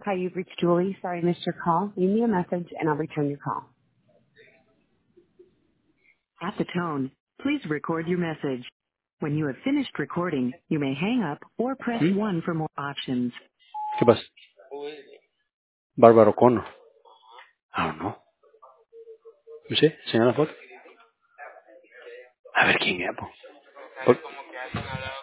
Hi, you've reached Julie. Sorry I missed your call. Leave me a message and I'll return your call. At the tone, please record your message. When you have finished recording, you may hang up or press 1 for more options. ¿Qué pasa? Bárbaro Connor. I don't know. No sé, enseña la foto. A ver quién es, po.